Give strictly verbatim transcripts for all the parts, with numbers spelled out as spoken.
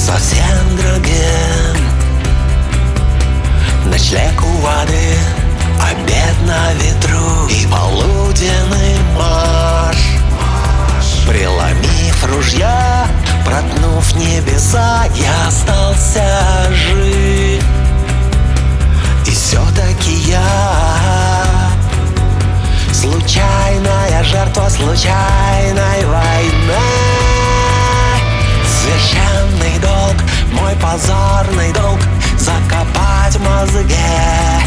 совсем другим. Ночлег у воды, обед на ветру и полуденный марш. Преломив ружья, проткнув небеса, я остался жив. И все-таки я случайная жертва случайной войны. Священный долг, мой позорный долг — закопать в мозге.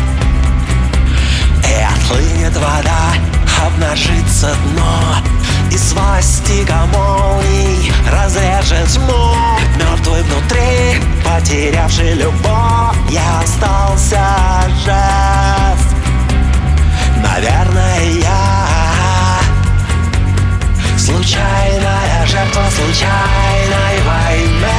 И отхлынет вода, обнажится дно, и свастика молний разрежет тьму. Мертвый внутри, потерявший любовь, я остался жив. Наверное, я случайная жертва случайной войны.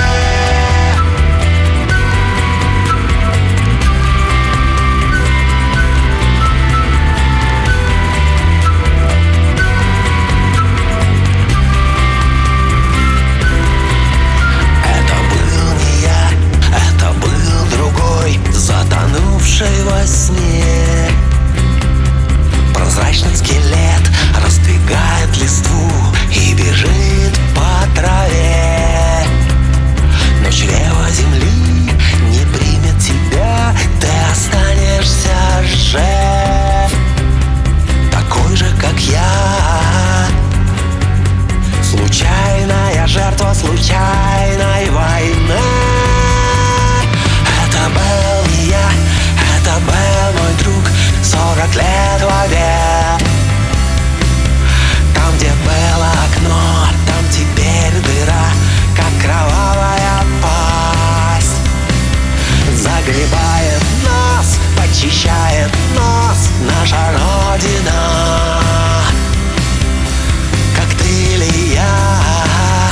Затонувший во сне прозрачный скелет раздвигает листву и бежит по траве. Но чрево земли не примет тебя, ты останешься жив, такой же, как я. Случайная жертва случайной войны. Это был не я, это был мой друг. Сорок лет в воде. Там, где было окно, там теперь дыра, как кровавая пасть. Загребает нас, почищает нос наша Родина. Как ты или я,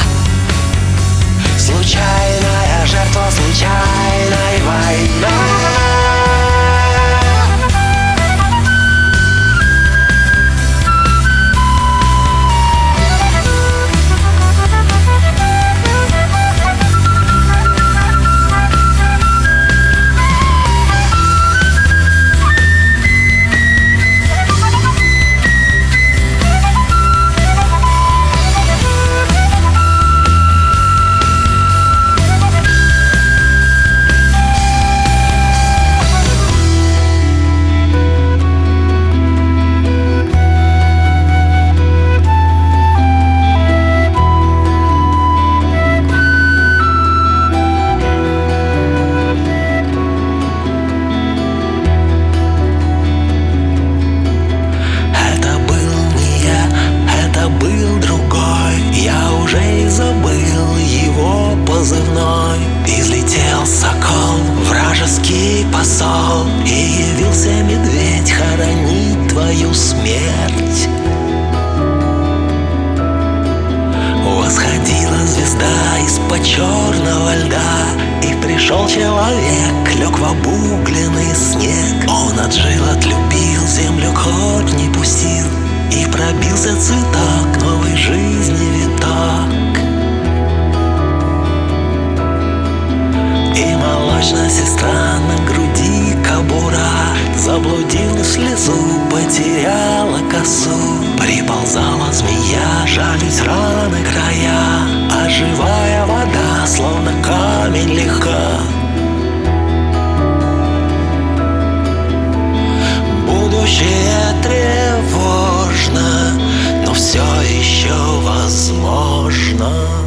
случайная жертва случайной войны. Излетел сокол, вражеский посол, и явился медведь хоронить твою смерть. Восходила звезда из-под черного льда, и пришел человек, лег в обугленный снег. Он отжил, отлюбил, землю корни не пустил, и пробился цветок новой жизни виток. И молочная сестра на груди кобура заблудилась в лесу, потеряла косу. Приползала змея, жались раны края, а живая вода, словно камень, легка. Будущее тревожно, но все еще возможно.